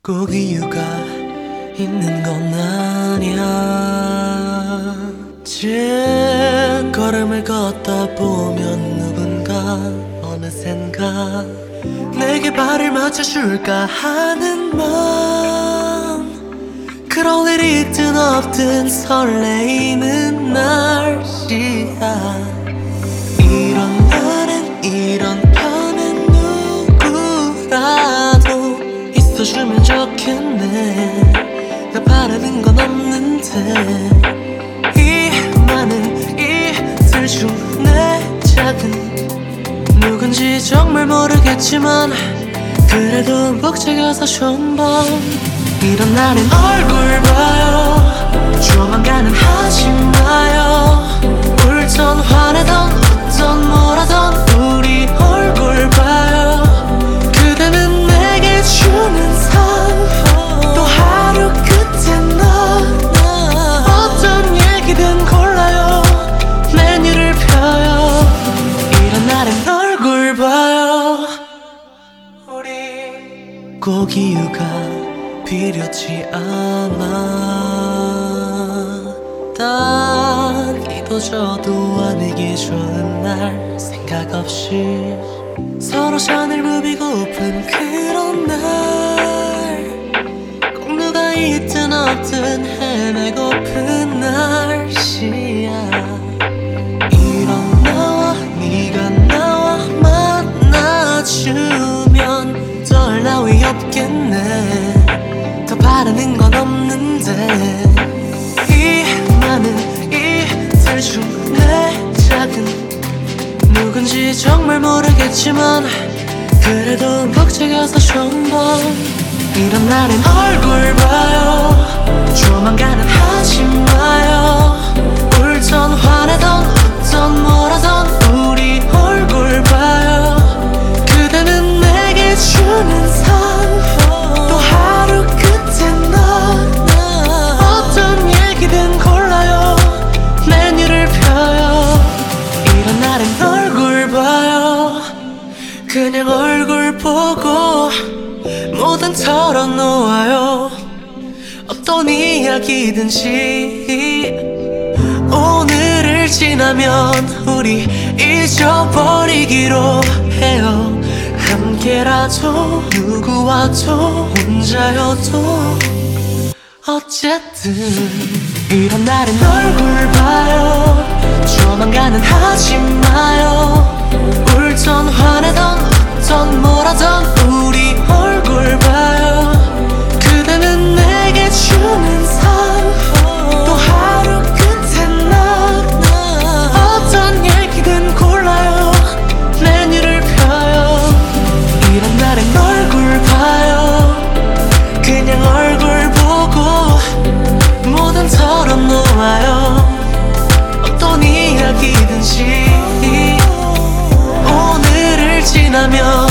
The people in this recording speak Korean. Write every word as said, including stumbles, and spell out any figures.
꼭 이유가 있는 건 아니야. 진 걸음을 걷다 보면 누군가 어느샌가 내게 발을 맞춰줄까 하는 마음, 그럴 일이 있든 없든 설레이는 날씨야. 이런 날엔 이런 편엔 누구라도 있어주면 좋겠네. 나 바라는 건 없는데 이 많은 이들 중 내 작은 누군지 정말 모르겠지만 그래도 벅차가서 전번 이런 날엔 얼굴 봐요. 조만간은 하지 마요. 울던 화내던 웃던 뭐라던 우리 얼굴 봐요. 그대는 내게 주는 상 또 하루 끝에 나 어떤 얘기든 골라요. 메뉴를 펴요. 이런 날엔 얼굴 봐요. 우리 꼭 이유가 필요치 않아. 딱 이도저도 아니기 좋은 날 생각 없이 서로 잔을 부비고픈 그런 날, 꼭 누가 있든 없든 헤매고픈 날씨야. 이런 나와 네가 나와 만나주면 덜 나위 없겠네. 더 바라는 건 없는데 이 많은 이들 중 내 작은 누군지 정말 모르겠지만 그래도 벅차가서 전번 이런 날엔 얼굴 봐요. 조만간은 하지 마요. 울던 화내던 웃던 뭐라던 우리 얼굴 봐요. 그대는 내게 주는 상 또 하루 끝에 나 어떤 얘기든 골라요. 메뉴를 펴요. 이런 날엔 얼굴 봐요. 그냥 얼굴 보고 뭐든 털어놓아요. 어떤 이야기든지 오늘을 지나면 우리 잊어버리기로 해요. 함께라도 누구와도 혼자여도 어쨌든 이런 날엔 얼굴 봐요. 조만간은 하지 마요. 울던 화내던 웃던 뭐라던 우리 얼굴 봐요. 그대는 내게 주는 상 또 하루 끝에 나 어떤 얘기든 골라요. 메뉴를 펴요. 이런 날엔 얼굴 봐요. 그냥 얼굴 보고 뭐든 털어놓아요. 어떤 이야기든지 오늘을 지나면